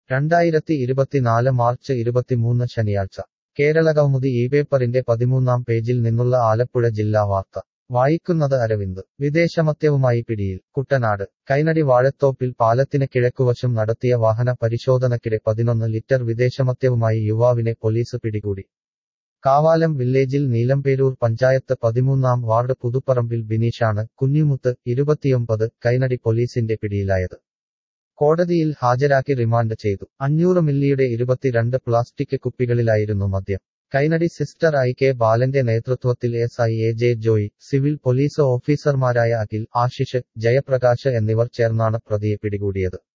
2024 March 23 ശനിയാഴ്ച കേരളകൗമുദി ഈ പേപ്പറിന്റെ 13-ാം പേജിൽ നിന്നുള്ള ആലപ്പുഴ ജില്ലാ വാർത്ത വായിക്കുന്നത് അരവിന്ദ് വിദേശമദ്യവുമായി പിടിയിൽ കുട്ടനാട് കൈനടി വാഴത്തോപ്പിൽ പാലത്തിന് കിഴക്കുവശം നടത്തിയ വാഹന പരിശോധനയ്ക്കിടെ 11 ലിറ്റർ വിദേശമദ്യവുമായി യുവാവിനെ പോലീസ് പിടികൂടി കാവാലം വില്ലേജിൽ നീലംപേരൂർ പഞ്ചായത്ത് 13-ാം വാർഡ് പുതുപ്പറമ്പിൽ ബിനീഷാണ് കുഞ്ഞിമുത്ത് 29 കൈനടി പോലീസിന്റെ പിടിയിലായത് കോടതിയിൽ ഹാജരാക്കി റിമാൻഡ് ചെയ്തു 500 മില്ലിയുടെ 22 പ്ലാസ്റ്റിക് കുപ്പികളിലായിരുന്നു മദ്യം കൈനടി സിസ്റ്റർ IK ബാലന്റെ നേതൃത്വത്തിൽ SI AJ Joy civil police ഓഫീസർമാരായ അഖിൽ ആശിഷ് ജയപ്രകാശ് എന്നിവർ ചേർന്നാണ് പ്രതിയെ പിടികൂടിയത്